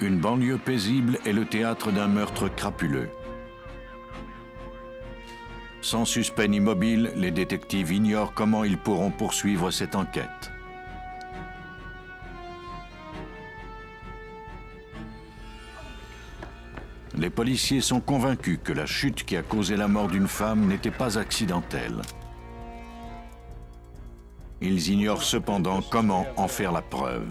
Une banlieue paisible est le théâtre d'un meurtre crapuleux. Sans suspect ni mobile, les détectives ignorent comment ils pourront poursuivre cette enquête. Les policiers sont convaincus que la chute qui a causé la mort d'une femme n'était pas accidentelle. Ils ignorent cependant comment en faire la preuve.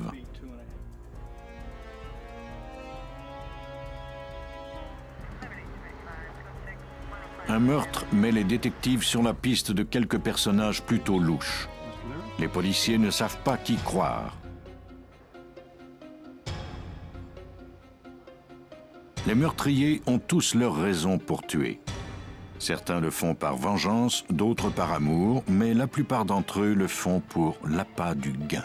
Un meurtre met les détectives sur la piste de quelques personnages plutôt louches. Les policiers ne savent pas qui croire. Les meurtriers ont tous leurs raisons pour tuer. Certains le font par vengeance, d'autres par amour, mais la plupart d'entre eux le font pour l'appât du gain.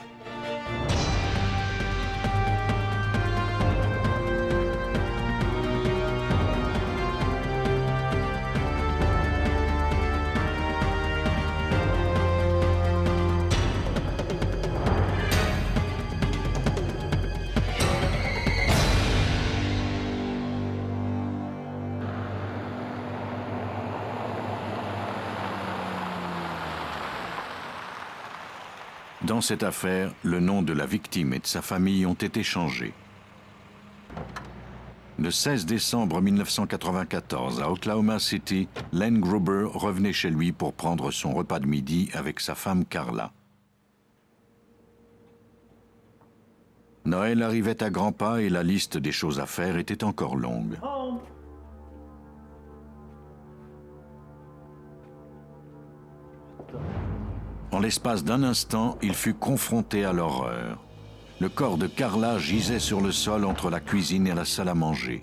Dans cette affaire, le nom de la victime et de sa famille ont été changés. Le 16 décembre 1994, à Oklahoma City, Len Gruber revenait chez lui pour prendre son repas de midi avec sa femme Carla. Noël arrivait à grands pas et la liste des choses à faire était encore longue. En l'espace d'un instant, il fut confronté à l'horreur. Le corps de Carla gisait sur le sol entre la cuisine et la salle à manger.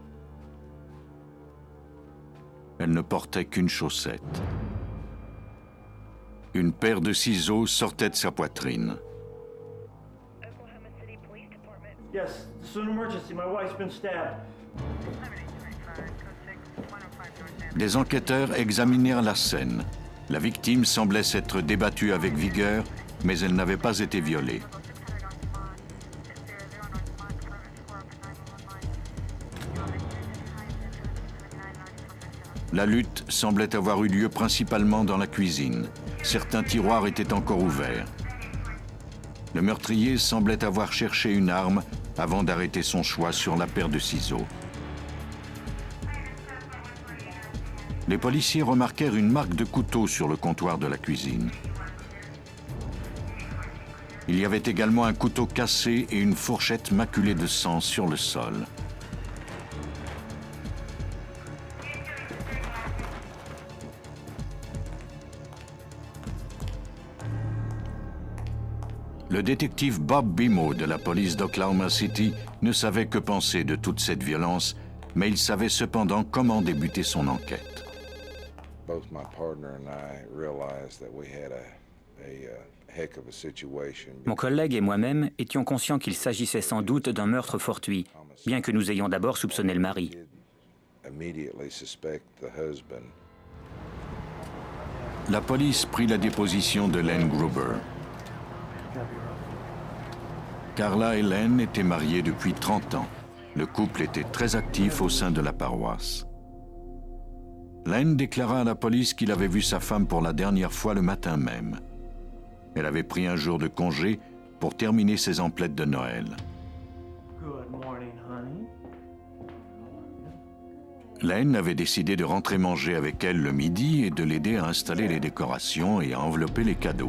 Elle ne portait qu'une chaussette. Une paire de ciseaux sortait de sa poitrine. Yes, this is an emergency. My wife's been stabbed. Des enquêteurs examinèrent la scène. La victime semblait s'être débattue avec vigueur, mais elle n'avait pas été violée. La lutte semblait avoir eu lieu principalement dans la cuisine. Certains tiroirs étaient encore ouverts. Le meurtrier semblait avoir cherché une arme avant d'arrêter son choix sur la paire de ciseaux. Les policiers remarquèrent une marque de couteau sur le comptoir de la cuisine. Il y avait également un couteau cassé et une fourchette maculée de sang sur le sol. Le détective Bob Bimo de la police d'Oklahoma City ne savait que penser de toute cette violence, mais il savait cependant comment débuter son enquête. Mon collègue et moi-même étions conscients qu'il s'agissait sans doute d'un meurtre fortuit, bien que nous ayons d'abord soupçonné le mari. La police prit la déposition de Len Gruber. Carla et Len étaient mariés depuis 30 ans. Le couple était très actif au sein de la paroisse. Len déclara à la police qu'il avait vu sa femme pour la dernière fois le matin même. Elle avait pris un jour de congé pour terminer ses emplettes de Noël. Len avait décidé de rentrer manger avec elle le midi et de l'aider à installer les décorations et à envelopper les cadeaux.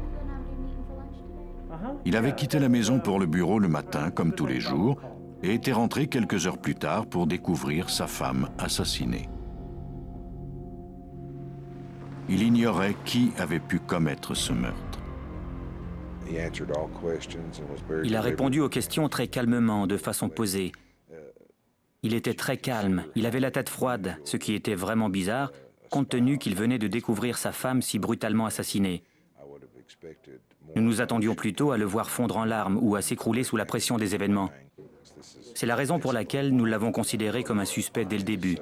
Il avait quitté la maison pour le bureau le matin, comme tous les jours, et était rentré quelques heures plus tard pour découvrir sa femme assassinée. Il ignorait qui avait pu commettre ce meurtre. Il a répondu aux questions très calmement, de façon posée. Il était très calme, il avait la tête froide, ce qui était vraiment bizarre, compte tenu qu'il venait de découvrir sa femme si brutalement assassinée. Nous nous attendions plutôt à le voir fondre en larmes ou à s'écrouler sous la pression des événements. C'est la raison pour laquelle nous l'avons considéré comme un suspect dès le début.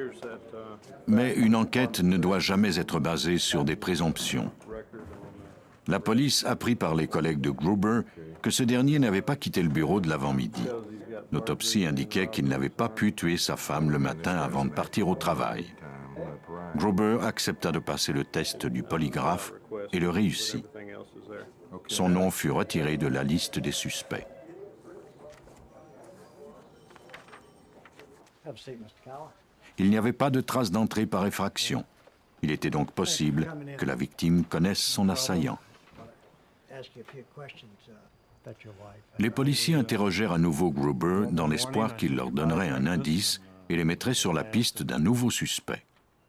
Mais une enquête ne doit jamais être basée sur des présomptions. La police apprit par les collègues de Gruber que ce dernier n'avait pas quitté le bureau de l'avant-midi. L'autopsie indiquait qu'il n'avait pas pu tuer sa femme le matin avant de partir au travail. Gruber accepta de passer le test du polygraphe et le réussit. Son nom fut retiré de la liste des suspects. Il n'y avait pas de trace d'entrée par effraction. Il était donc possible que la victime connaisse son assaillant. Les policiers interrogèrent à nouveau Gruber dans l'espoir qu'il leur donnerait un indice et les mettrait sur la piste d'un nouveau suspect.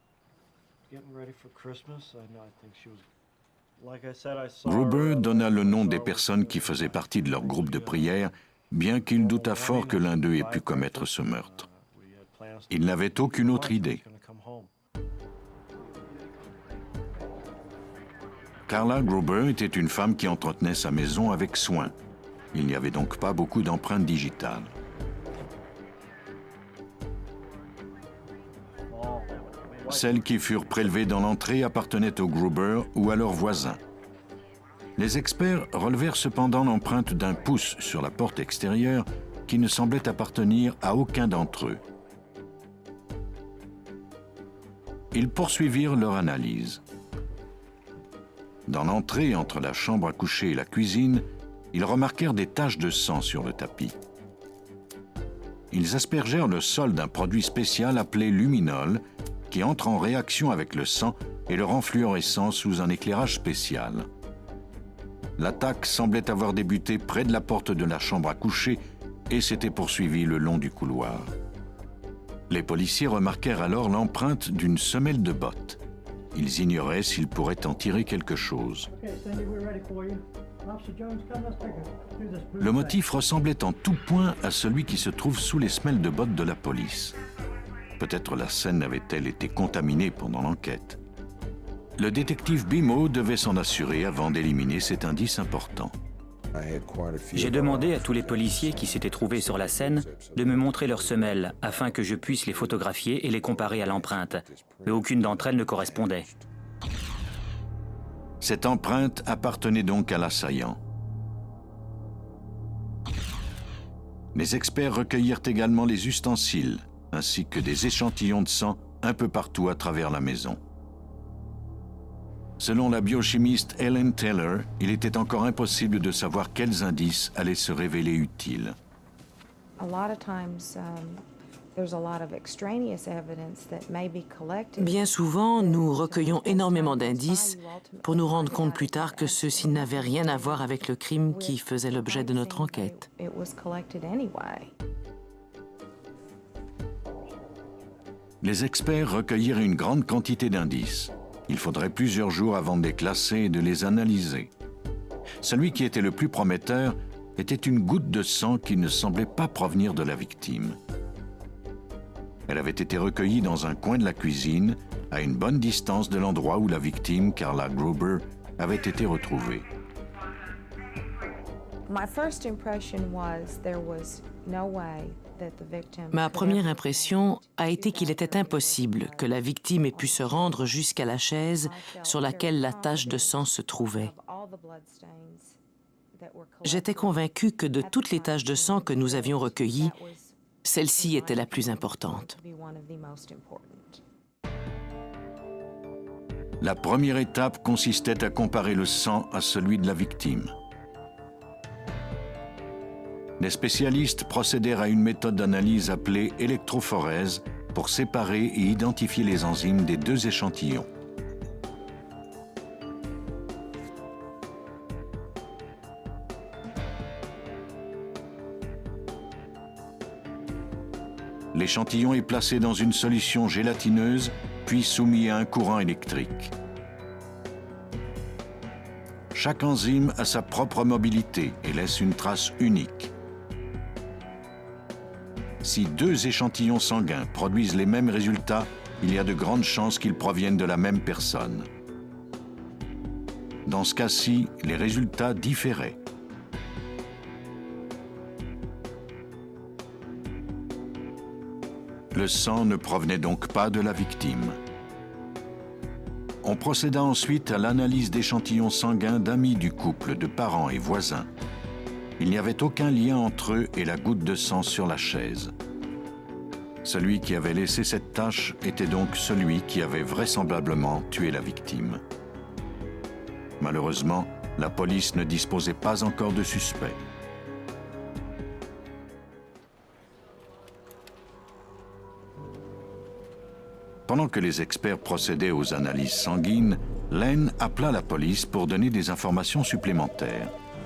Gruber donna le nom des personnes qui faisaient partie de leur groupe de prière, bien qu'il doutât fort que l'un d'eux ait pu commettre ce meurtre. Il n'avait aucune autre idée. Carla Gruber était une femme qui entretenait sa maison avec soin. Il n'y avait donc pas beaucoup d'empreintes digitales. Celles qui furent prélevées dans l'entrée appartenaient aux Gruber ou à leurs voisins. Les experts relevèrent cependant l'empreinte d'un pouce sur la porte extérieure qui ne semblait appartenir à aucun d'entre eux. Ils poursuivirent leur analyse. Dans l'entrée entre la chambre à coucher et la cuisine, ils remarquèrent des taches de sang sur le tapis. Ils aspergèrent le sol d'un produit spécial appelé luminol qui entre en réaction avec le sang et le rend fluorescent sous un éclairage spécial. L'attaque semblait avoir débuté près de la porte de la chambre à coucher et s'était poursuivie le long du couloir. Les policiers remarquèrent alors l'empreinte d'une semelle de botte. Ils ignoraient s'ils pourraient en tirer quelque chose. Le motif ressemblait en tout point à celui qui se trouve sous les semelles de bottes de la police. Peut-être la scène avait-elle été contaminée pendant l'enquête. Le détective Bimo devait s'en assurer avant d'éliminer cet indice important. J'ai demandé à tous les policiers qui s'étaient trouvés sur la scène de me montrer leurs semelles afin que je puisse les photographier et les comparer à l'empreinte. Mais aucune d'entre elles ne correspondait. Cette empreinte appartenait donc à l'assaillant. Les experts recueillirent également les ustensiles, ainsi que des échantillons de sang un peu partout à travers la maison. Selon la biochimiste Ellen Taylor, il était encore impossible de savoir quels indices allaient se révéler utiles. Bien souvent, nous recueillons énormément d'indices pour nous rendre compte plus tard que ceux-ci n'avaient rien à voir avec le crime qui faisait l'objet de notre enquête. Les experts recueillirent une grande quantité d'indices. Il faudrait plusieurs jours avant de les classer et de les analyser. Celui qui était le plus prometteur était une goutte de sang qui ne semblait pas provenir de la victime. Elle avait été recueillie dans un coin de la cuisine, à une bonne distance de l'endroit où la victime, Carla Gruber, avait été retrouvée. Ma première impression a été qu'il était impossible que la victime ait pu se rendre jusqu'à la chaise sur laquelle la tache de sang se trouvait. J'étais convaincue que de toutes les taches de sang que nous avions recueillies, celle-ci était la plus importante. La première étape consistait à comparer le sang à celui de la victime. Les spécialistes procédèrent à une méthode d'analyse appelée électrophorèse pour séparer et identifier les enzymes des deux échantillons. L'échantillon est placé dans une solution gélatineuse, puis soumis à un courant électrique. Chaque enzyme a sa propre mobilité et laisse une trace unique. Si deux échantillons sanguins produisent les mêmes résultats, il y a de grandes chances qu'ils proviennent de la même personne. Dans ce cas-ci, les résultats différaient. Le sang ne provenait donc pas de la victime. On procéda ensuite à l'analyse d'échantillons sanguins d'amis du couple, de parents et voisins. Il n'y avait aucun lien entre eux et la goutte de sang sur la chaise. Celui qui avait laissé cette tache était donc celui qui avait vraisemblablement tué la victime. Malheureusement, la police ne disposait pas encore de suspect. Pendant que les experts procédaient aux analyses sanguines, Len appela la police pour donner des informations supplémentaires.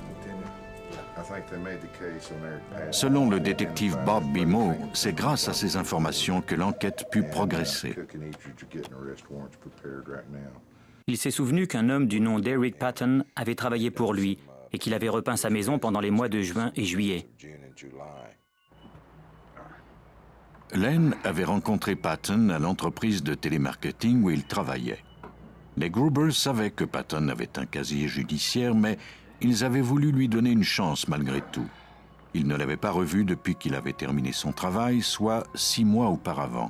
Selon le détective Bob Bimo, c'est grâce à ces informations que l'enquête put progresser. Il s'est souvenu qu'un homme du nom d'Eric Patton avait travaillé pour lui et qu'il avait repeint sa maison pendant les mois de juin et juillet. Len avait rencontré Patton à l'entreprise de télémarketing où il travaillait. Les Gruber savaient que Patton avait un casier judiciaire, mais ils avaient voulu lui donner une chance malgré tout. Ils ne l'avaient pas revu depuis qu'il avait terminé son travail, soit 6 mois auparavant.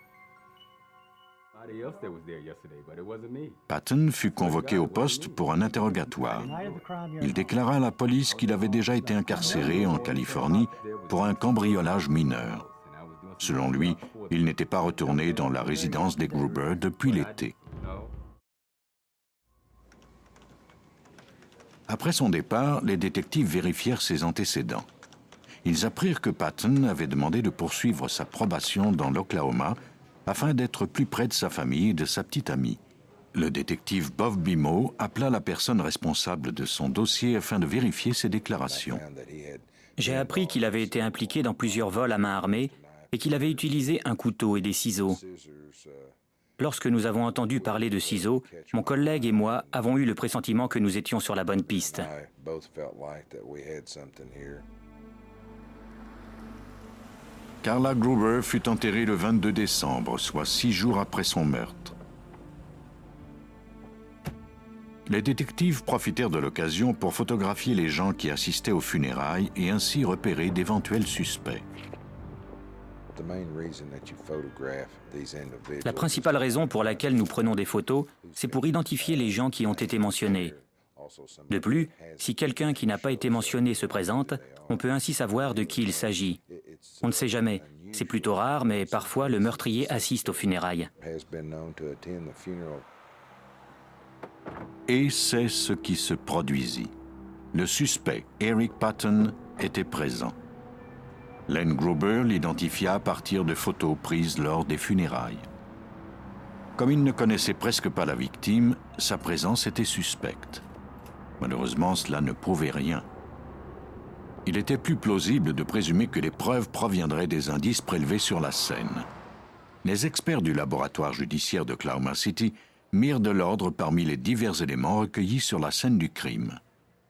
Patton fut convoqué au poste pour un interrogatoire. Il déclara à la police qu'il avait déjà été incarcéré en Californie pour un cambriolage mineur. Selon lui, il n'était pas retourné dans la résidence des Gruber depuis l'été. Après son départ, les détectives vérifièrent ses antécédents. Ils apprirent que Patton avait demandé de poursuivre sa probation dans l'Oklahoma afin d'être plus près de sa famille et de sa petite amie. Le détective Bob Bimo appela la personne responsable de son dossier afin de vérifier ses déclarations. J'ai appris qu'il avait été impliqué dans plusieurs vols à main armée et qu'il avait utilisé un couteau et des ciseaux. Lorsque nous avons entendu parler de ciseaux, mon collègue et moi avons eu le pressentiment que nous étions sur la bonne piste. Carla Gruber fut enterrée le 22 décembre, soit 6 jours après son meurtre. Les détectives profitèrent de l'occasion pour photographier les gens qui assistaient aux funérailles et ainsi repérer d'éventuels suspects. La principale raison pour laquelle nous prenons des photos, c'est pour identifier les gens qui ont été mentionnés. De plus, si quelqu'un qui n'a pas été mentionné se présente, on peut ainsi savoir de qui il s'agit. On ne sait jamais. C'est plutôt rare, mais parfois le meurtrier assiste aux funérailles. Et c'est ce qui se produisit. Le suspect, Eric Patton, était présent. Len Gruber l'identifia à partir de photos prises lors des funérailles. Comme il ne connaissait presque pas la victime, sa présence était suspecte. Malheureusement, cela ne prouvait rien. Il était plus plausible de présumer que les preuves proviendraient des indices prélevés sur la scène. Les experts du laboratoire judiciaire de Oklahoma City mirent de l'ordre parmi les divers éléments recueillis sur la scène du crime.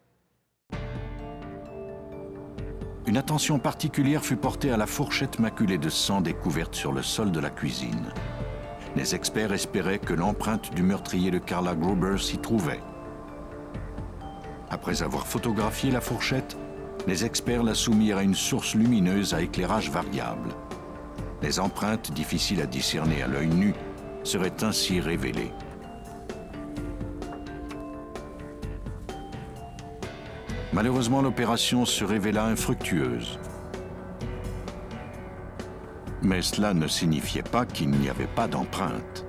Une attention particulière fut portée à la fourchette maculée de sang découverte sur le sol de la cuisine. Les experts espéraient que l'empreinte du meurtrier de Carla Gruber s'y trouvait. Après avoir photographié la fourchette, les experts la soumirent à une source lumineuse à éclairage variable. Les empreintes, difficiles à discerner à l'œil nu, seraient ainsi révélées. Malheureusement, l'opération se révéla infructueuse. Mais cela ne signifiait pas qu'il n'y avait pas d'empreinte.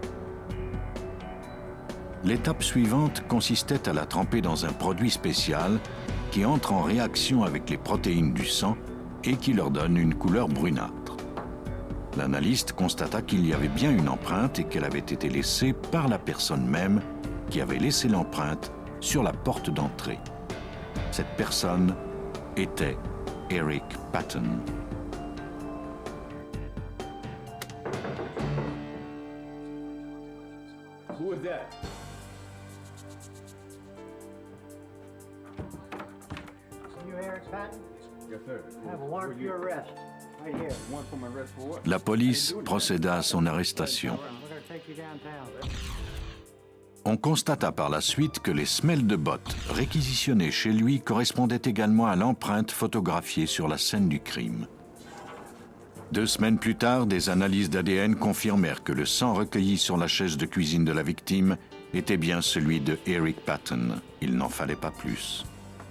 L'étape suivante consistait à la tremper dans un produit spécial qui entre en réaction avec les protéines du sang et qui leur donne une couleur brunâtre. L'analyste constata qu'il y avait bien une empreinte et qu'elle avait été laissée par la personne même qui avait laissé l'empreinte sur la porte d'entrée. Cette personne était Eric Patton. Who is that? You Eric Patton? Yes, sir. I have a warrant for your arrest. Right here. One for my arrest for what? La police procéda à son arrestation. We're gonna take you downtown. On constata par la suite que les semelles de bottes réquisitionnées chez lui correspondaient également à l'empreinte photographiée sur la scène du crime. 2 semaines plus tard, des analyses d'ADN confirmèrent que le sang recueilli sur la chaise de cuisine de la victime était bien celui de Eric Patton. Il n'en fallait pas plus.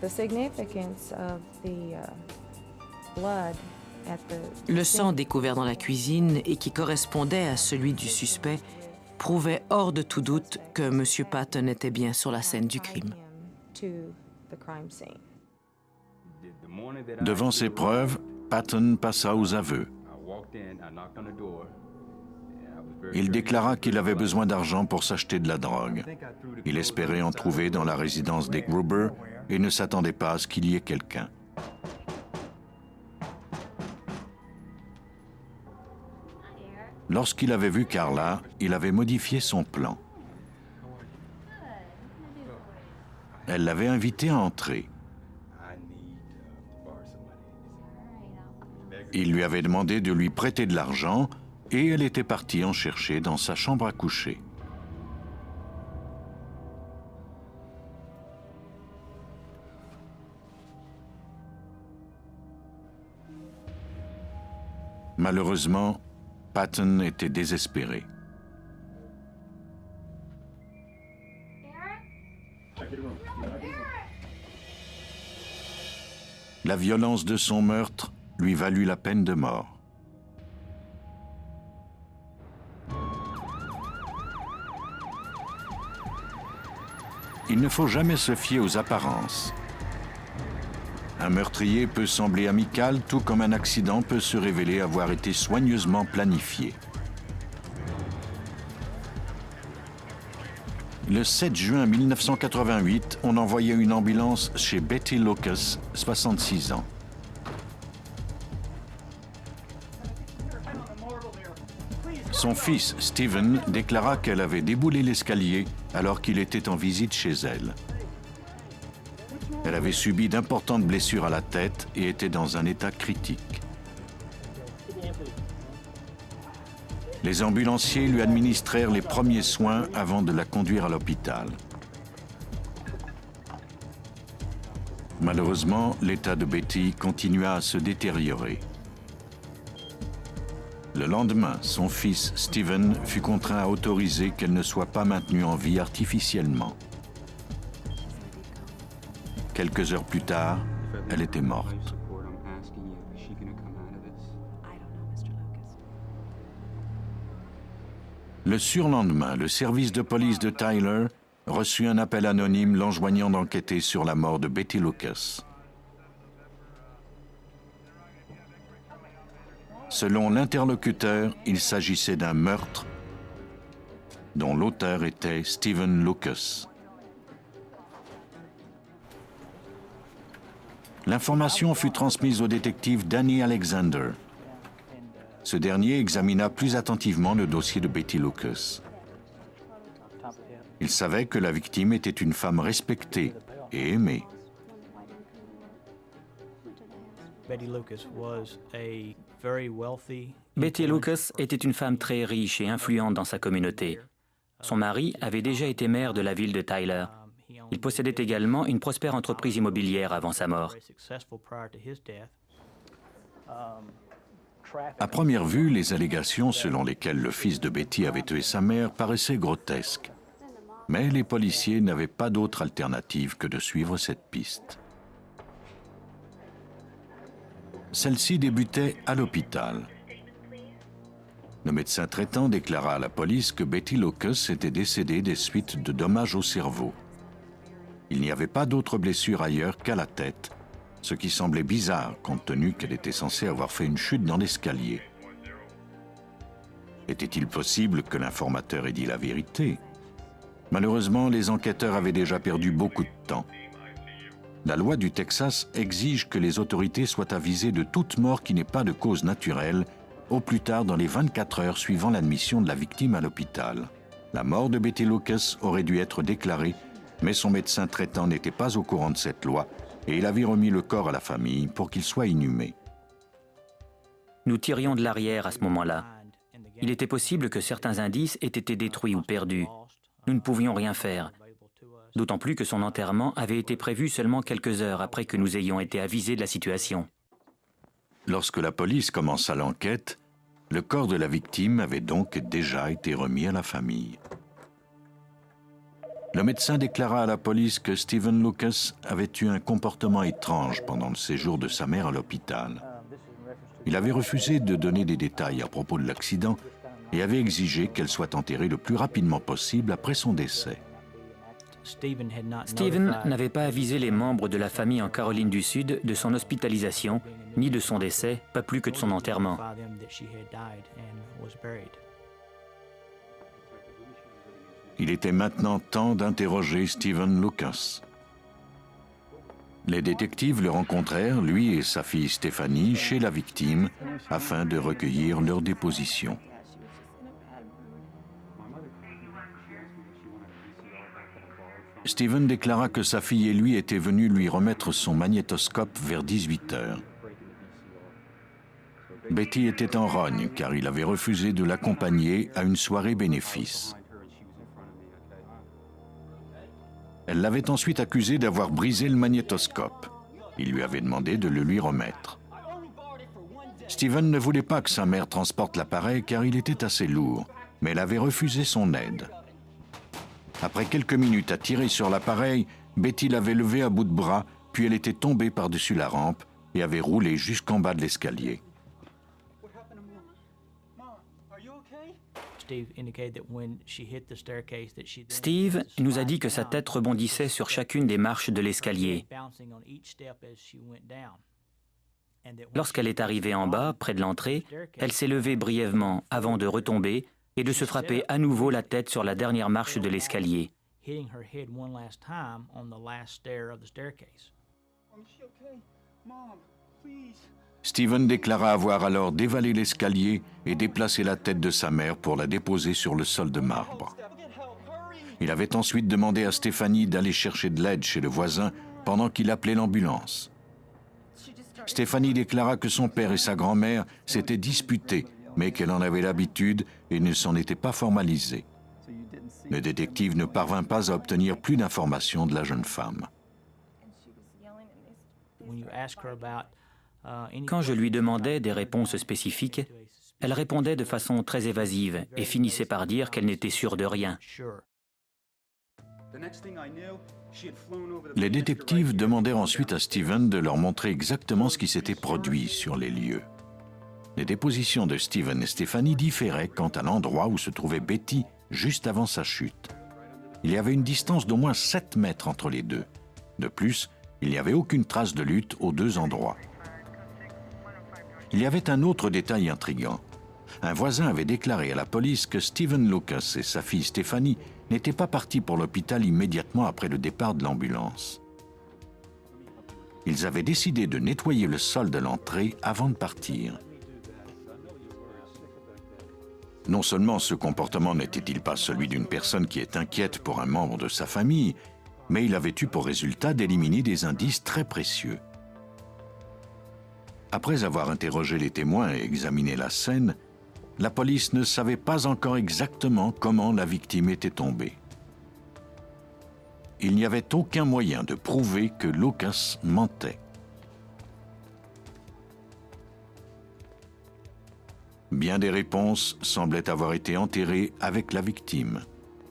Le sang découvert dans la cuisine et qui correspondait à celui du suspect prouvait hors de tout doute que M. Patton était bien sur la scène du crime. Devant ces preuves, Patton passa aux aveux. Il déclara qu'il avait besoin d'argent pour s'acheter de la drogue. Il espérait en trouver dans la résidence des Gruber et ne s'attendait pas à ce qu'il y ait quelqu'un. Lorsqu'il avait vu Carla, il avait modifié son plan. Elle l'avait invité à entrer. Il lui avait demandé de lui prêter de l'argent et elle était partie en chercher dans sa chambre à coucher. Malheureusement, Patton était désespéré. La violence de son meurtre lui valut la peine de mort. Il ne faut jamais se fier aux apparences. Un meurtrier peut sembler amical, tout comme un accident peut se révéler avoir été soigneusement planifié. Le 7 juin 1988, on envoyait une ambulance chez Betty Lucas, 66 ans. Son fils, Steven, déclara qu'elle avait déboulé l'escalier alors qu'il était en visite chez elle. Elle avait subi d'importantes blessures à la tête et était dans un état critique. Les ambulanciers lui administrèrent les premiers soins avant de la conduire à l'hôpital. Malheureusement, l'état de Betty continua à se détériorer. Le lendemain, son fils, Steven, fut contraint à autoriser qu'elle ne soit pas maintenue en vie artificiellement. Quelques heures plus tard, elle était morte. Le surlendemain, le service de police de Tyler reçut un appel anonyme l'enjoignant d'enquêter sur la mort de Betty Lucas. Selon l'interlocuteur, il s'agissait d'un meurtre dont l'auteur était Steven Lucas. L'information fut transmise au détective Danny Alexander. Ce dernier examina plus attentivement le dossier de Betty Lucas. Il savait que la victime était une femme respectée et aimée. Betty Lucas était une femme très riche et influente dans sa communauté. Son mari avait déjà été maire de la ville de Tyler. Il possédait également une prospère entreprise immobilière avant sa mort. À première vue, les allégations selon lesquelles le fils de Betty avait tué sa mère paraissaient grotesques. Mais les policiers n'avaient pas d'autre alternative que de suivre cette piste. Celle-ci débutait à l'hôpital. Le médecin traitant déclara à la police que Betty Lucas était décédée des suites de dommages au cerveau. Il n'y avait pas d'autres blessures ailleurs qu'à la tête, ce qui semblait bizarre compte tenu qu'elle était censée avoir fait une chute dans l'escalier. Était-il possible que l'informateur ait dit la vérité? Malheureusement, les enquêteurs avaient déjà perdu beaucoup de temps. La loi du Texas exige que les autorités soient avisées de toute mort qui n'est pas de cause naturelle, au plus tard dans les 24 heures suivant l'admission de la victime à l'hôpital. La mort de Betty Lucas aurait dû être déclarée, mais son médecin traitant n'était pas au courant de cette loi et il avait remis le corps à la famille pour qu'il soit inhumé. Nous tirions de l'arrière à ce moment-là. Il était possible que certains indices aient été détruits ou perdus. Nous ne pouvions rien faire. D'autant plus que son enterrement avait été prévu seulement quelques heures après que nous ayons été avisés de la situation. Lorsque la police commença l'enquête, le corps de la victime avait donc déjà été remis à la famille. Le médecin déclara à la police que Stephen Lucas avait eu un comportement étrange pendant le séjour de sa mère à l'hôpital. Il avait refusé de donner des détails à propos de l'accident et avait exigé qu'elle soit enterrée le plus rapidement possible après son décès. Stephen n'avait pas avisé les membres de la famille en Caroline du Sud de son hospitalisation, ni de son décès, pas plus que de son enterrement. Il était maintenant temps d'interroger Stephen Lucas. Les détectives le rencontrèrent, lui et sa fille Stéphanie, chez la victime, afin de recueillir leur déposition. Stephen déclara que sa fille et lui étaient venus lui remettre son magnétoscope vers 18 heures. Betty était en rogne car il avait refusé de l'accompagner à une soirée bénéfice. Elle l'avait ensuite accusé d'avoir brisé le magnétoscope. Il lui avait demandé de le lui remettre. Stephen ne voulait pas que sa mère transporte l'appareil car il était assez lourd, mais elle avait refusé son aide. Après quelques minutes à tirer sur l'appareil, Betty l'avait levé à bout de bras, puis elle était tombée par-dessus la rampe et avait roulé jusqu'en bas de l'escalier. Steve nous a dit que sa tête rebondissait sur chacune des marches de l'escalier. Lorsqu'elle est arrivée en bas, près de l'entrée, elle s'est levée brièvement avant de retomber et de se frapper à nouveau la tête sur la dernière marche de l'escalier. Stephen déclara avoir alors dévalé l'escalier et déplacé la tête de sa mère pour la déposer sur le sol de marbre. Il avait ensuite demandé à Stéphanie d'aller chercher de l'aide chez le voisin pendant qu'il appelait l'ambulance. Stéphanie déclara que son père et sa grand-mère s'étaient disputés, mais qu'elle en avait l'habitude et ne s'en était pas formalisée. Le détective ne parvint pas à obtenir plus d'informations de la jeune femme. Quand je lui demandais des réponses spécifiques, elle répondait de façon très évasive et finissait par dire qu'elle n'était sûre de rien. Les détectives demandèrent ensuite à Stephen de leur montrer exactement ce qui s'était produit sur les lieux. Les dépositions de Stephen et Stéphanie différaient quant à l'endroit où se trouvait Betty juste avant sa chute. Il y avait une distance d'au moins 7 mètres entre les deux. De plus, il n'y avait aucune trace de lutte aux deux endroits. Il y avait un autre détail intriguant. Un voisin avait déclaré à la police que Stephen Lucas et sa fille Stéphanie n'étaient pas partis pour l'hôpital immédiatement après le départ de l'ambulance. Ils avaient décidé de nettoyer le sol de l'entrée avant de partir. Non seulement ce comportement n'était-il pas celui d'une personne qui est inquiète pour un membre de sa famille, mais il avait eu pour résultat d'éliminer des indices très précieux. Après avoir interrogé les témoins et examiné la scène, la police ne savait pas encore exactement comment la victime était tombée. Il n'y avait aucun moyen de prouver que Lucas mentait. Bien des réponses semblaient avoir été enterrées avec la victime.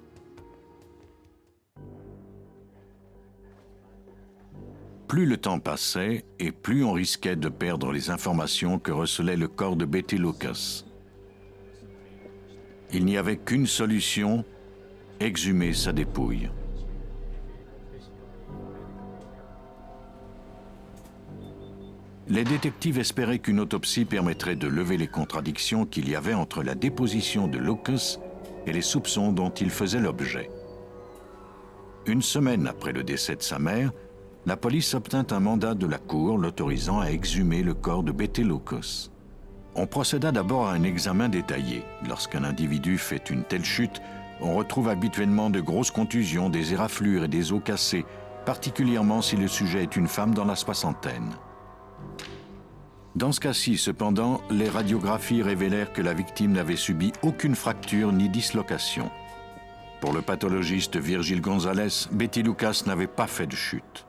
Plus le temps passait et plus on risquait de perdre les informations que recelait le corps de Betty Lucas. Il n'y avait qu'une solution, exhumer sa dépouille. Les détectives espéraient qu'une autopsie permettrait de lever les contradictions qu'il y avait entre la déposition de Lucas et les soupçons dont il faisait l'objet. Une semaine après le décès de sa mère, la police obtint un mandat de la cour l'autorisant à exhumer le corps de Betty Lucas. On procéda d'abord à un examen détaillé. Lorsqu'un individu fait une telle chute, on retrouve habituellement de grosses contusions, des éraflures et des os cassés, particulièrement si le sujet est une femme dans la soixantaine. Dans ce cas-ci, cependant, les radiographies révélèrent que la victime n'avait subi aucune fracture ni dislocation. Pour le pathologiste Virgile Gonzalez, Betty Lucas n'avait pas fait de chute.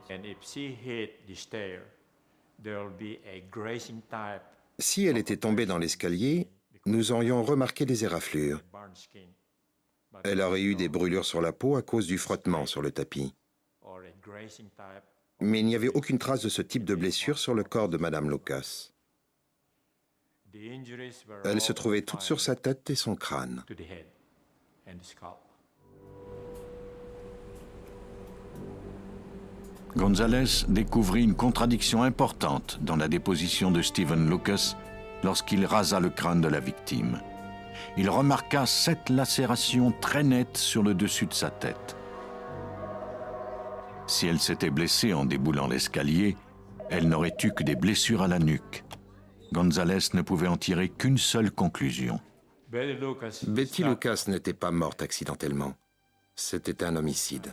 Si elle était tombée dans l'escalier, nous aurions remarqué des éraflures. Elle aurait eu des brûlures sur la peau à cause du frottement sur le tapis. Mais il n'y avait aucune trace de ce type de blessure sur le corps de Madame Lucas. Elles se trouvaient toutes sur sa tête et son crâne. González découvrit une contradiction importante dans la déposition de Stephen Lucas lorsqu'il rasa le crâne de la victime. Il remarqua 7 lacérations très nettes sur le dessus de sa tête. Si elle s'était blessée en déboulant l'escalier, elle n'aurait eu que des blessures à la nuque. González ne pouvait en tirer qu'une seule conclusion. Betty Lucas n'était pas morte accidentellement. C'était un homicide.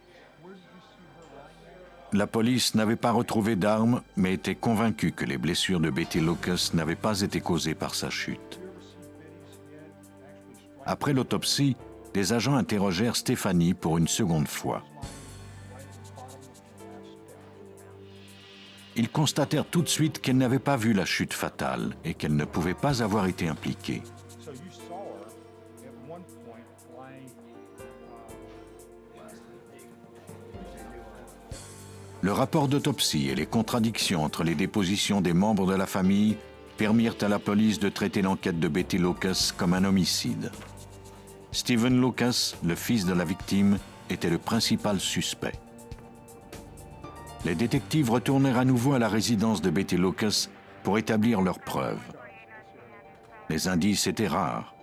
La police n'avait pas retrouvé d'armes, mais était convaincue que les blessures de Betty Lucas n'avaient pas été causées par sa chute. Après l'autopsie, des agents interrogèrent Stéphanie pour une seconde fois. Ils constatèrent tout de suite qu'elle n'avait pas vu la chute fatale et qu'elle ne pouvait pas avoir été impliquée. Le rapport d'autopsie et les contradictions entre les dépositions des membres de la famille permirent à la police de traiter l'enquête de Betty Lucas comme un homicide. Stephen Lucas, le fils de la victime, était le principal suspect. Les détectives retournèrent à nouveau à la résidence de Betty Lucas pour établir leurs preuves. Les indices étaient rares.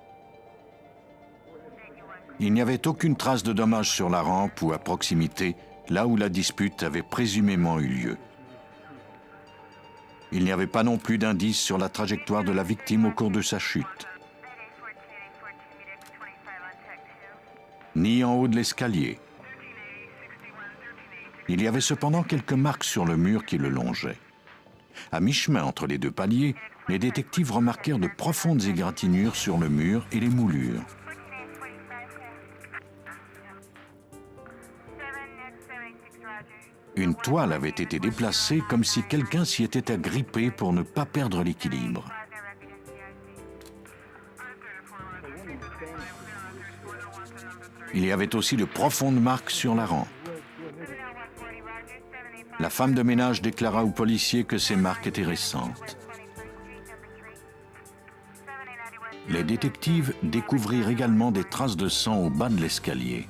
Il n'y avait aucune trace de dommages sur la rampe ou à proximité, là où la dispute avait présumément eu lieu. Il n'y avait pas non plus d'indices sur la trajectoire de la victime au cours de sa chute, ni en haut de l'escalier. Il y avait cependant quelques marques sur le mur qui le longeaient. À mi-chemin entre les 2 paliers, les détectives remarquèrent de profondes égratignures sur le mur et les moulures. Une toile avait été déplacée comme si quelqu'un s'y était agrippé pour ne pas perdre l'équilibre. Il y avait aussi de profondes marques sur la rampe. La femme de ménage déclara aux policiers que ces marques étaient récentes. Les détectives découvrirent également des traces de sang au bas de l'escalier.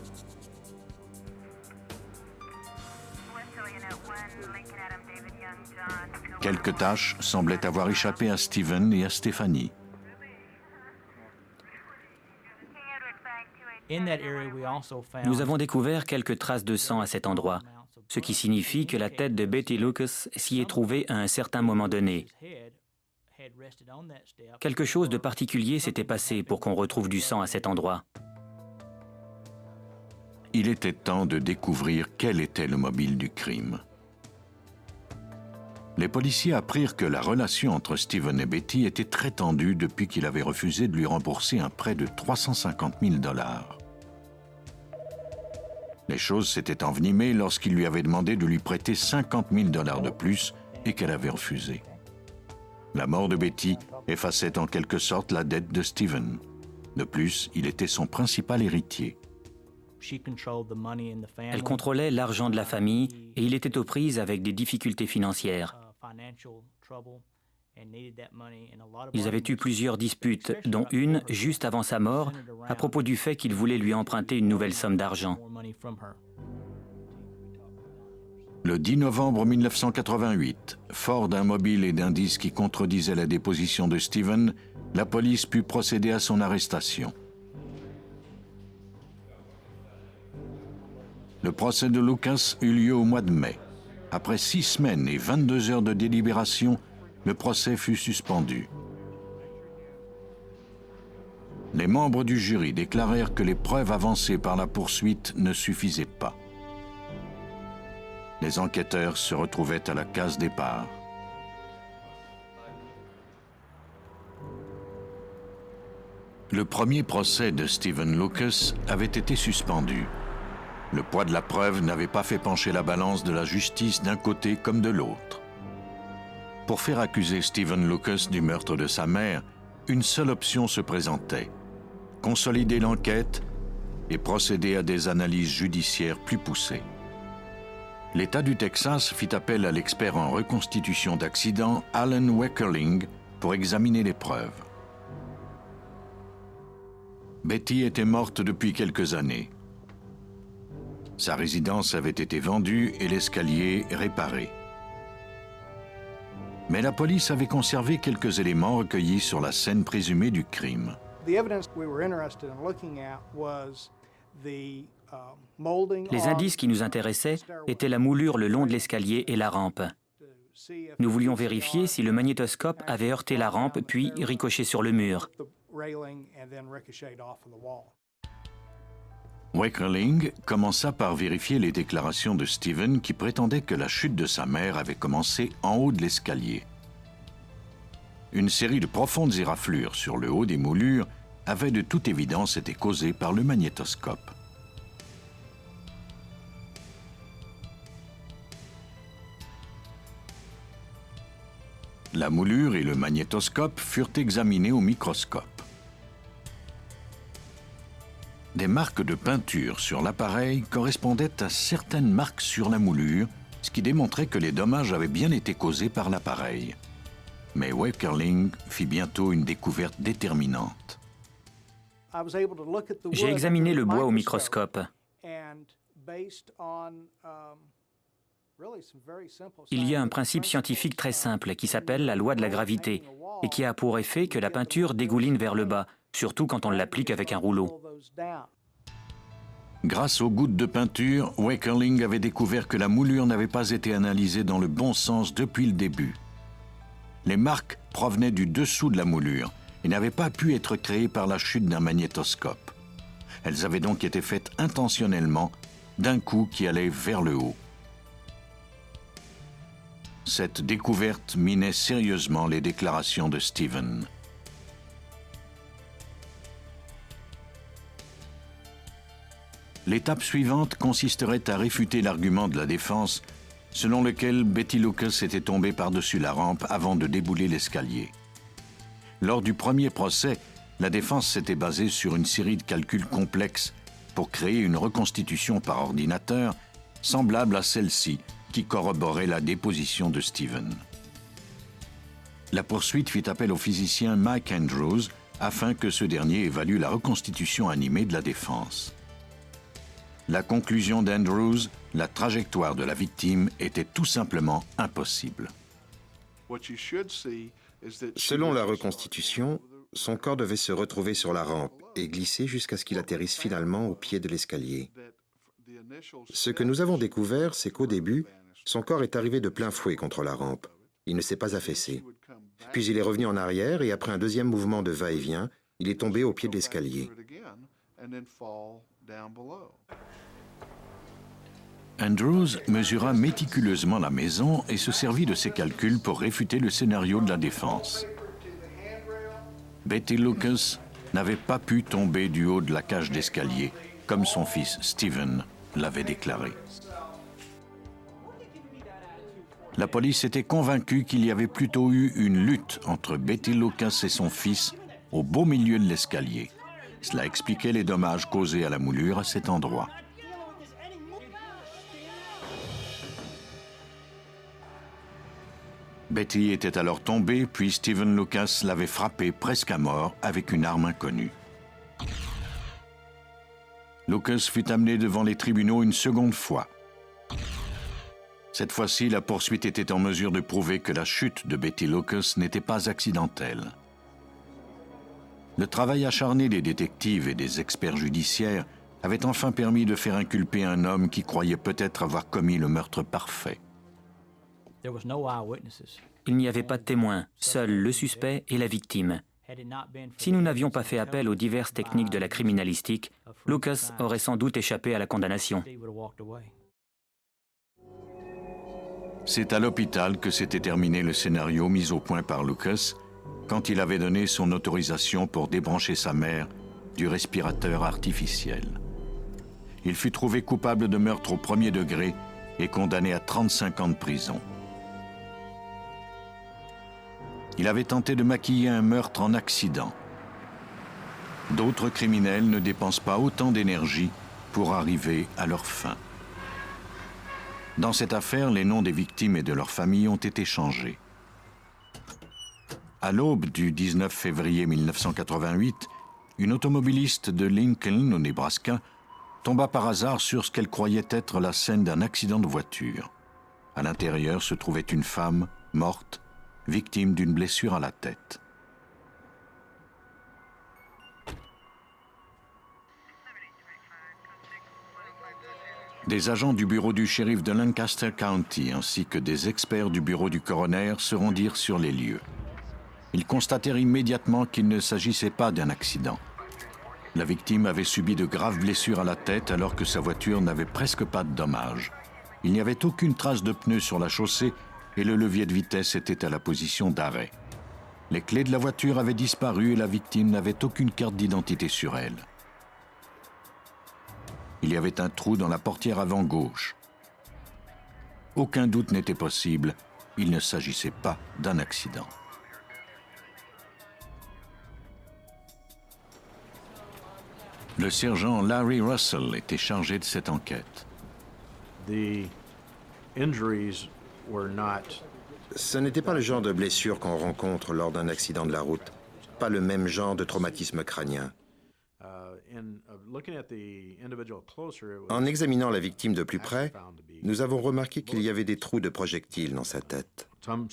Quelques taches semblaient avoir échappé à Stephen et à Stéphanie. Nous avons découvert quelques traces de sang à cet endroit, ce qui signifie que la tête de Betty Lucas s'y est trouvée à un certain moment donné. Quelque chose de particulier s'était passé pour qu'on retrouve du sang à cet endroit. Il était temps de découvrir quel était le mobile du crime. Les policiers apprirent que la relation entre Stephen et Betty était très tendue depuis qu'il avait refusé de lui rembourser un prêt de 350 000 $. Les choses s'étaient envenimées lorsqu'il lui avait demandé de lui prêter 50 000 $ de plus et qu'elle avait refusé. La mort de Betty effaçait en quelque sorte la dette de Stephen. De plus, il était son principal héritier. Elle contrôlait l'argent de la famille et il était aux prises avec des difficultés financières. Ils avaient eu plusieurs disputes, dont une juste avant sa mort, à propos du fait qu'il voulait lui emprunter une nouvelle somme d'argent. Le 10 novembre 1988, fort d'un mobile et d'indices qui contredisaient la déposition de Stephen, la police put procéder à son arrestation. Le procès de Lucas eut lieu au mois de mai. Après 6 semaines et 22 heures de délibération, le procès fut suspendu. Les membres du jury déclarèrent que les preuves avancées par la poursuite ne suffisaient pas. Les enquêteurs se retrouvaient à la case départ. Le premier procès de Stephen Lucas avait été suspendu. Le poids de la preuve n'avait pas fait pencher la balance de la justice d'un côté comme de l'autre. Pour faire accuser Stephen Lucas du meurtre de sa mère, une seule option se présentait: consolider l'enquête et procéder à des analyses judiciaires plus poussées. L'État du Texas fit appel à l'expert en reconstitution d'accidents Alan Weckerling pour examiner les preuves. Betty était morte depuis quelques années. Sa résidence avait été vendue et l'escalier réparé. Mais la police avait conservé quelques éléments recueillis sur la scène présumée du crime. Les indices qui nous intéressaient étaient la moulure le long de l'escalier et la rampe. Nous voulions vérifier si le magnétoscope avait heurté la rampe puis ricoché sur le mur. Weckerling commença par vérifier les déclarations de Steven qui prétendait que la chute de sa mère avait commencé en haut de l'escalier. Une série de profondes éraflures sur le haut des moulures avait de toute évidence été causée par le magnétoscope. La moulure et le magnétoscope furent examinés au microscope. Des marques de peinture sur l'appareil correspondaient à certaines marques sur la moulure, ce qui démontrait que les dommages avaient bien été causés par l'appareil. Mais Weckerling fit bientôt une découverte déterminante. J'ai examiné le bois au microscope. Il y a un principe scientifique très simple qui s'appelle la loi de la gravité et qui a pour effet que la peinture dégouline vers le bas, surtout quand on l'applique avec un rouleau. Grâce aux gouttes de peinture, Weckerling avait découvert que la moulure n'avait pas été analysée dans le bon sens depuis le début. Les marques provenaient du dessous de la moulure et n'avaient pas pu être créées par la chute d'un magnétoscope. Elles avaient donc été faites intentionnellement, d'un coup qui allait vers le haut. Cette découverte minait sérieusement les déclarations de Steven. L'étape suivante consisterait à réfuter l'argument de la défense selon lequel Betty Lucas était tombée par-dessus la rampe avant de débouler l'escalier. Lors du premier procès, la défense s'était basée sur une série de calculs complexes pour créer une reconstitution par ordinateur semblable à celle-ci qui corroborait la déposition de Steven. La poursuite fit appel au physicien Mike Andrews afin que ce dernier évalue la reconstitution animée de la défense. La conclusion d'Andrews, la trajectoire de la victime était tout simplement impossible. Selon la reconstitution, son corps devait se retrouver sur la rampe et glisser jusqu'à ce qu'il atterrisse finalement au pied de l'escalier. Ce que nous avons découvert, c'est qu'au début, son corps est arrivé de plein fouet contre la rampe. Il ne s'est pas affaissé. Puis il est revenu en arrière et après un deuxième mouvement de va-et-vient, il est tombé au pied de l'escalier. Andrews mesura méticuleusement la maison et se servit de ses calculs pour réfuter le scénario de la défense. Betty Lucas n'avait pas pu tomber du haut de la cage d'escalier, comme son fils Steven l'avait déclaré. La police était convaincue qu'il y avait plutôt eu une lutte entre Betty Lucas et son fils au beau milieu de l'escalier. Cela expliquait les dommages causés à la moulure à cet endroit. Betty était alors tombée, puis Steven Lucas l'avait frappée presque à mort avec une arme inconnue. Lucas fut amené devant les tribunaux une seconde fois. Cette fois-ci, la poursuite était en mesure de prouver que la chute de Betty Lucas n'était pas accidentelle. Le travail acharné des détectives et des experts judiciaires avait enfin permis de faire inculper un homme qui croyait peut-être avoir commis le meurtre parfait. Il n'y avait pas de témoins, seul le suspect et la victime. Si nous n'avions pas fait appel aux diverses techniques de la criminalistique, Lucas aurait sans doute échappé à la condamnation. C'est à l'hôpital que s'était terminé le scénario mis au point par Lucas quand il avait donné son autorisation pour débrancher sa mère du respirateur artificiel. Il fut trouvé coupable de meurtre au premier degré et condamné à 35 ans de prison. Il avait tenté de maquiller un meurtre en accident. D'autres criminels ne dépensent pas autant d'énergie pour arriver à leur fin. Dans cette affaire, les noms des victimes et de leurs familles ont été changés. À l'aube du 19 février 1988, une automobiliste de Lincoln, au Nebraska, tomba par hasard sur ce qu'elle croyait être la scène d'un accident de voiture. À l'intérieur se trouvait une femme morte, victime d'une blessure à la tête. Des agents du bureau du shérif de Lancaster County ainsi que des experts du bureau du coroner se rendirent sur les lieux. Ils constatèrent immédiatement qu'il ne s'agissait pas d'un accident. La victime avait subi de graves blessures à la tête alors que sa voiture n'avait presque pas de dommages. Il n'y avait aucune trace de pneu sur la chaussée et le levier de vitesse était à la position d'arrêt. Les clés de la voiture avaient disparu et la victime n'avait aucune carte d'identité sur elle. Il y avait un trou dans la portière avant gauche. Aucun doute n'était possible, il ne s'agissait pas d'un accident. Le sergent Larry Russell était chargé de cette enquête. Ce n'était pas le genre de blessure qu'on rencontre lors d'un accident de la route, pas le même genre de traumatisme crânien. En examinant la victime de plus près, nous avons remarqué qu'il y avait des trous de projectiles dans sa tête.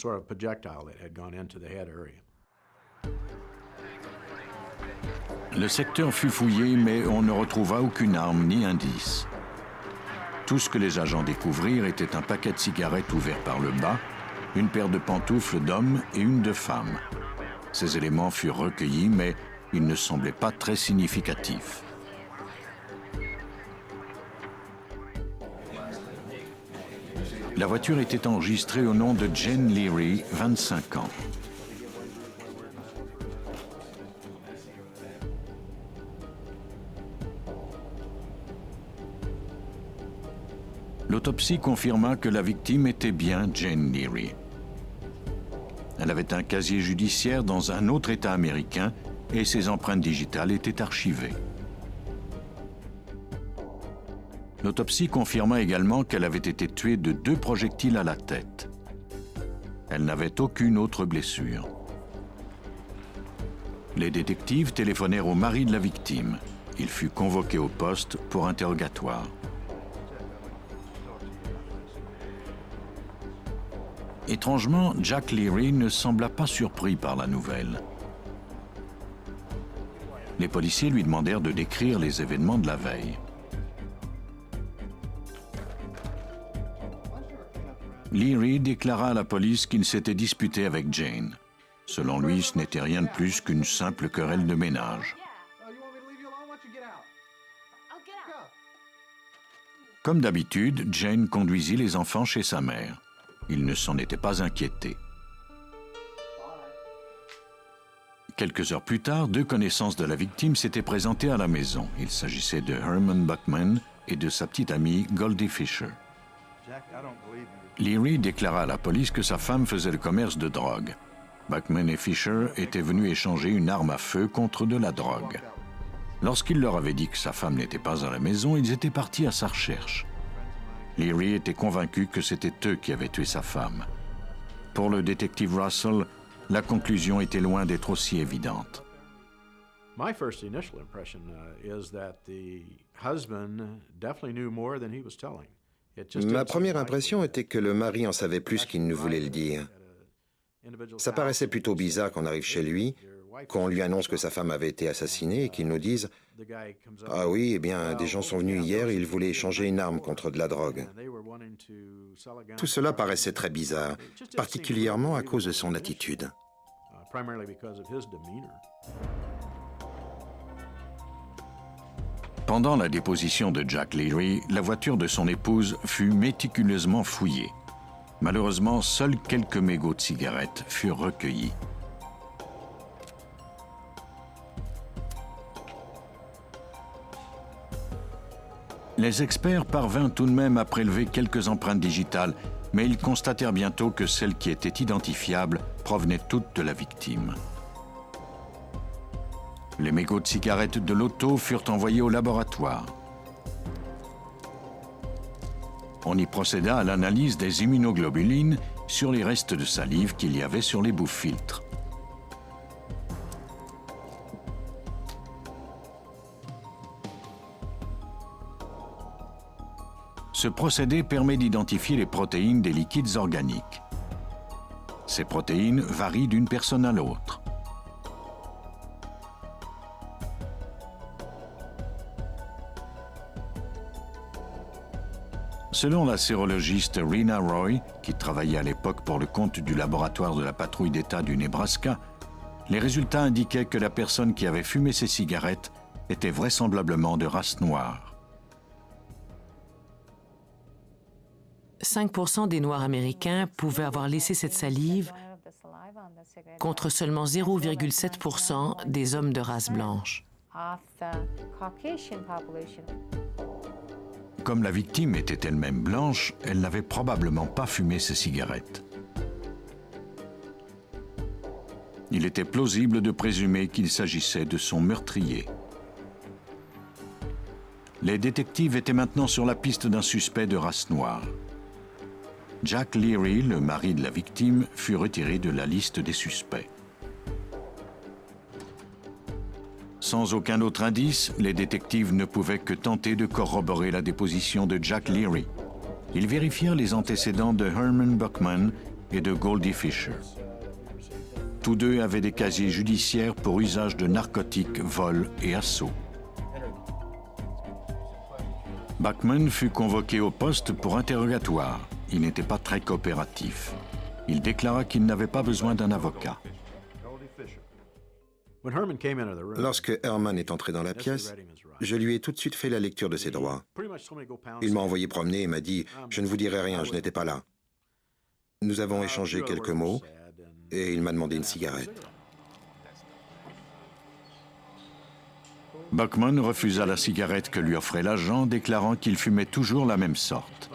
Le secteur fut fouillé, mais on ne retrouva aucune arme ni indice. Tout ce que les agents découvrirent était un paquet de cigarettes ouvert par le bas, une paire de pantoufles d'hommes et une de femmes. Ces éléments furent recueillis, mais ils ne semblaient pas très significatifs. La voiture était enregistrée au nom de Jane Leary, 25 ans. L'autopsie confirma que la victime était bien Jane Leary. Elle avait un casier judiciaire dans un autre État américain et ses empreintes digitales étaient archivées. L'autopsie confirma également qu'elle avait été tuée de 2 projectiles à la tête. Elle n'avait aucune autre blessure. Les détectives téléphonèrent au mari de la victime. Il fut convoqué au poste pour interrogatoire. Étrangement, Jack Leary ne sembla pas surpris par la nouvelle. Les policiers lui demandèrent de décrire les événements de la veille. Leary déclara à la police qu'il s'était disputé avec Jane. Selon lui, ce n'était rien de plus qu'une simple querelle de ménage. Comme d'habitude, Jane conduisit les enfants chez sa mère. Il ne s'en était pas inquiété. Quelques heures plus tard, 2 connaissances de la victime s'étaient présentées à la maison. Il s'agissait de Herman Buckman et de sa petite amie Goldie Fisher. Leary déclara à la police que sa femme faisait le commerce de drogue. Buckman et Fisher étaient venus échanger une arme à feu contre de la drogue. Lorsqu'il leur avait dit que sa femme n'était pas à la maison, ils étaient partis à sa recherche. Leary était convaincu que c'était eux qui avaient tué sa femme. Pour le détective Russell, la conclusion était loin d'être aussi évidente. My first initial impression is that the husband definitely knew more than he was telling. Ma première impression était que le mari en savait plus qu'il ne voulait le dire. Ça paraissait plutôt bizarre qu'on arrive chez lui, qu'on lui annonce que sa femme avait été assassinée et qu'il nous dise « Ah oui, eh bien, des gens sont venus hier et ils voulaient échanger une arme contre de la drogue. » Tout cela paraissait très bizarre, particulièrement à cause de son attitude. Pendant la déposition de Jack Leary, la voiture de son épouse fut méticuleusement fouillée. Malheureusement, seuls quelques mégots de cigarettes furent recueillis. Les experts parvinrent tout de même à prélever quelques empreintes digitales, mais ils constatèrent bientôt que celles qui étaient identifiables provenaient toutes de la victime. Les mégots de cigarettes de l'auto furent envoyés au laboratoire. On y procéda à l'analyse des immunoglobulines sur les restes de salive qu'il y avait sur les boues-filtres. Ce procédé permet d'identifier les protéines des liquides organiques. Ces protéines varient d'une personne à l'autre. Selon la sérologiste Rena Roy, qui travaillait à l'époque pour le compte du laboratoire de la patrouille d'État du Nebraska, les résultats indiquaient que la personne qui avait fumé ces cigarettes était vraisemblablement de race noire. 5% des Noirs américains pouvaient avoir laissé cette salive contre seulement 0,7% des hommes de race blanche. Comme la victime était elle-même blanche, elle n'avait probablement pas fumé ces cigarettes. Il était plausible de présumer qu'il s'agissait de son meurtrier. Les détectives étaient maintenant sur la piste d'un suspect de race noire. Jack Leary, le mari de la victime, fut retiré de la liste des suspects. Sans aucun autre indice, les détectives ne pouvaient que tenter de corroborer la déposition de Jack Leary. Ils vérifièrent les antécédents de Herman Buckman et de Goldie Fisher. Tous deux avaient des casiers judiciaires pour usage de narcotiques, vol et assaut. Buckman fut convoqué au poste pour interrogatoire. Il n'était pas très coopératif. Il déclara qu'il n'avait pas besoin d'un avocat. Lorsque Herman est entré dans la pièce, je lui ai tout de suite fait la lecture de ses droits. Il m'a envoyé promener et m'a dit « Je ne vous dirai rien, je n'étais pas là ». Nous avons échangé quelques mots et il m'a demandé une cigarette. Buckman refusa la cigarette que lui offrait l'agent, déclarant qu'il fumait toujours la même sorte.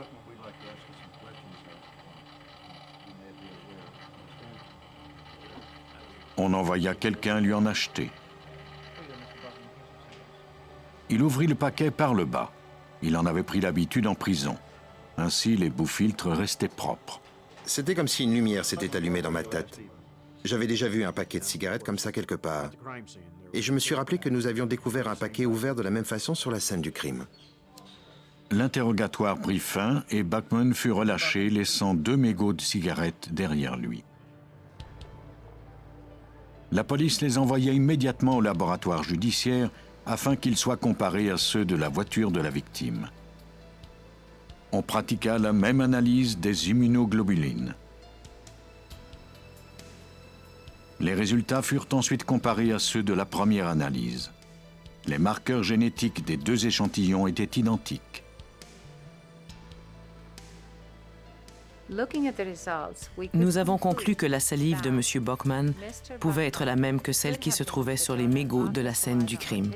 On envoya quelqu'un lui en acheter. Il ouvrit le paquet par le bas. Il en avait pris l'habitude en prison. Ainsi, les boues-filtres restaient propres. C'était comme si une lumière s'était allumée dans ma tête. J'avais déjà vu un paquet de cigarettes comme ça quelque part. Et je me suis rappelé que nous avions découvert un paquet ouvert de la même façon sur la scène du crime. L'interrogatoire prit fin et Buckman fut relâché, laissant 2 mégots de cigarettes derrière lui. La police les envoya immédiatement au laboratoire judiciaire afin qu'ils soient comparés à ceux de la voiture de la victime. On pratiqua la même analyse des immunoglobulines. Les résultats furent ensuite comparés à ceux de la première analyse. Les marqueurs génétiques des 2 échantillons étaient identiques. Nous avons conclu que la salive de M. Buckman pouvait être la même que celle qui se trouvait sur les mégots de la scène du crime.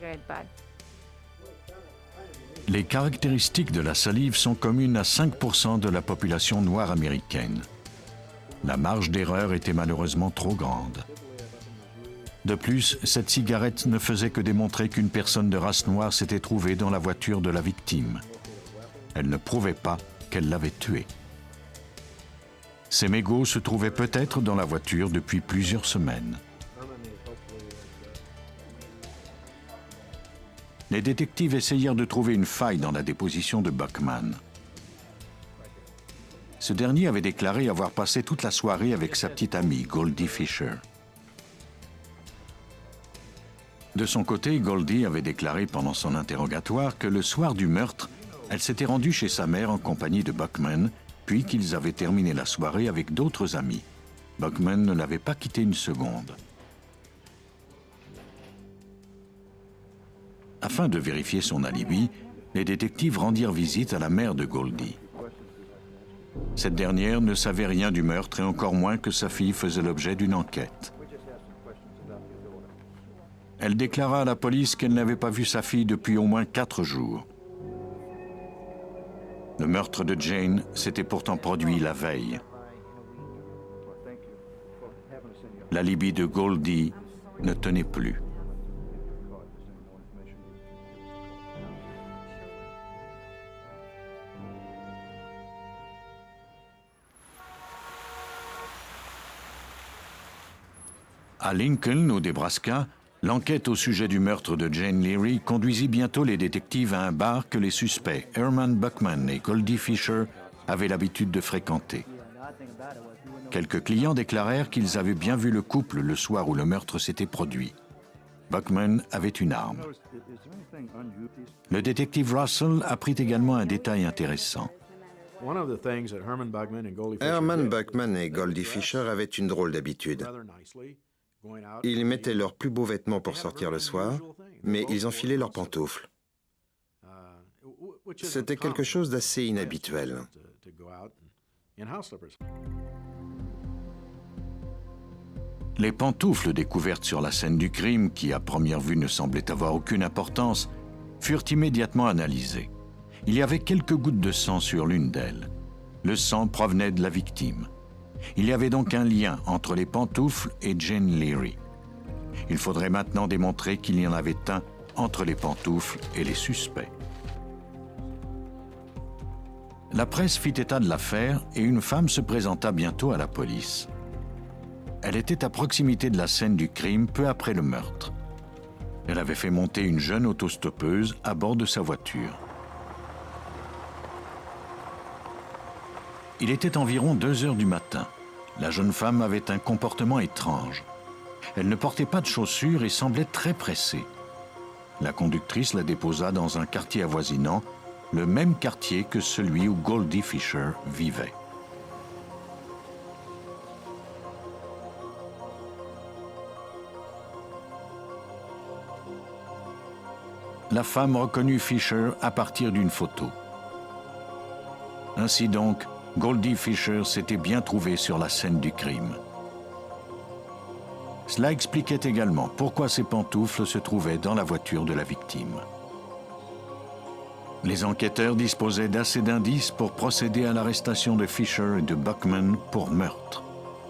Les caractéristiques de la salive sont communes à 5% de la population noire américaine. La marge d'erreur était malheureusement trop grande. De plus, cette cigarette ne faisait que démontrer qu'une personne de race noire s'était trouvée dans la voiture de la victime. Elle ne prouvait pas qu'elle l'avait tuée. Ces mégots se trouvaient peut-être dans la voiture depuis plusieurs semaines. Les détectives essayèrent de trouver une faille dans la déposition de Buckman. Ce dernier avait déclaré avoir passé toute la soirée avec sa petite amie, Goldie Fisher. De son côté, Goldie avait déclaré pendant son interrogatoire que le soir du meurtre, elle s'était rendue chez sa mère en compagnie de Buckman, puis qu'ils avaient terminé la soirée avec d'autres amis. Buckman ne l'avait pas quitté une seconde. Afin de vérifier son alibi, les détectives rendirent visite à la mère de Goldie. Cette dernière ne savait rien du meurtre et encore moins que sa fille faisait l'objet d'une enquête. Elle déclara à la police qu'elle n'avait pas vu sa fille depuis au moins 4 jours. Le meurtre de Jane s'était pourtant produit la veille. L'alibi de Goldie ne tenait plus. À Lincoln, au Nebraska, l'enquête au sujet du meurtre de Jane Leary conduisit bientôt les détectives à un bar que les suspects Herman Buckman et Goldie Fisher avaient l'habitude de fréquenter. Quelques clients déclarèrent qu'ils avaient bien vu le couple le soir où le meurtre s'était produit. Buckman avait une arme. Le détective Russell apprit également un détail intéressant. Herman Buckman et Goldie Fisher avaient une drôle d'habitude. Ils mettaient leurs plus beaux vêtements pour sortir le soir, mais ils enfilaient leurs pantoufles. C'était quelque chose d'assez inhabituel. Les pantoufles découvertes sur la scène du crime, qui à première vue ne semblaient avoir aucune importance, furent immédiatement analysées. Il y avait quelques gouttes de sang sur l'une d'elles. Le sang provenait de la victime. Il y avait donc un lien entre les pantoufles et Jane Leary. Il faudrait maintenant démontrer qu'il y en avait un entre les pantoufles et les suspects. La presse fit état de l'affaire et une femme se présenta bientôt à la police. Elle était à proximité de la scène du crime peu après le meurtre. Elle avait fait monter une jeune autostoppeuse à bord de sa voiture. Il était environ 2 heures du matin. La jeune femme avait un comportement étrange. Elle ne portait pas de chaussures et semblait très pressée. La conductrice la déposa dans un quartier avoisinant, le même quartier que celui où Goldie Fisher vivait. La femme reconnut Fisher à partir d'une photo. Ainsi donc, Goldie Fisher s'était bien trouvé sur la scène du crime. Cela expliquait également pourquoi ses pantoufles se trouvaient dans la voiture de la victime. Les enquêteurs disposaient d'assez d'indices pour procéder à l'arrestation de Fisher et de Buckman pour meurtre.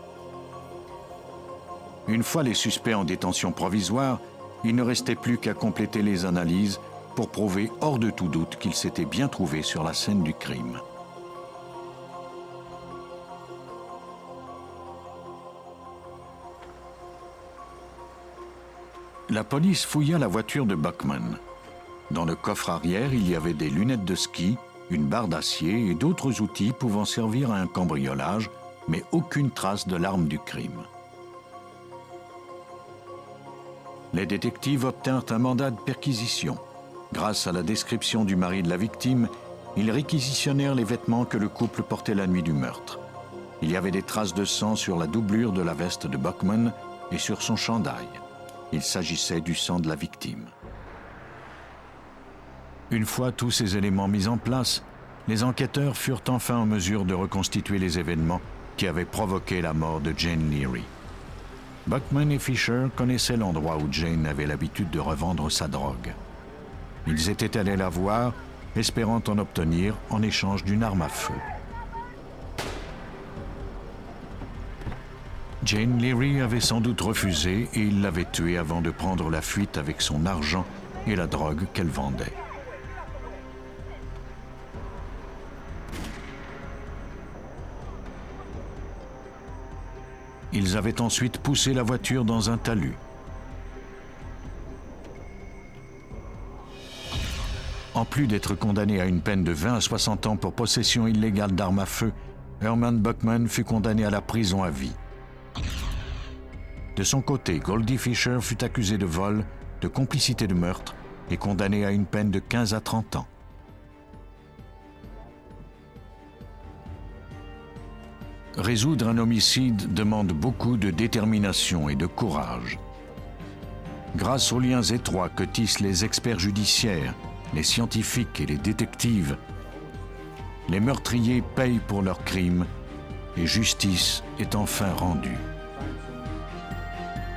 Une fois les suspects en détention provisoire, il ne restait plus qu'à compléter les analyses pour prouver hors de tout doute qu'ils s'étaient bien trouvés sur la scène du crime. La police fouilla la voiture de Buckman. Dans le coffre arrière, il y avait des lunettes de ski, une barre d'acier et d'autres outils pouvant servir à un cambriolage, mais aucune trace de l'arme du crime. Les détectives obtinrent un mandat de perquisition. Grâce à la description du mari de la victime, ils réquisitionnèrent les vêtements que le couple portait la nuit du meurtre. Il y avait des traces de sang sur la doublure de la veste de Buckman et sur son chandail. Il s'agissait du sang de la victime. Une fois tous ces éléments mis en place, les enquêteurs furent enfin en mesure de reconstituer les événements qui avaient provoqué la mort de Jane Leary. Buckman et Fisher connaissaient l'endroit où Jane avait l'habitude de revendre sa drogue. Ils étaient allés la voir, espérant en obtenir en échange d'une arme à feu. Jane Leary avait sans doute refusé et il l'avait tuée avant de prendre la fuite avec son argent et la drogue qu'elle vendait. Ils avaient ensuite poussé la voiture dans un talus. En plus d'être condamné à une peine de 20 à 60 ans pour possession illégale d'armes à feu, Herman Buckman fut condamné à la prison à vie. De son côté, Goldie Fisher fut accusé de vol, de complicité de meurtre et condamné à une peine de 15 à 30 ans. Résoudre un homicide demande beaucoup de détermination et de courage. Grâce aux liens étroits que tissent les experts judiciaires, les scientifiques et les détectives, les meurtriers payent pour leurs crimes et justice est enfin rendue.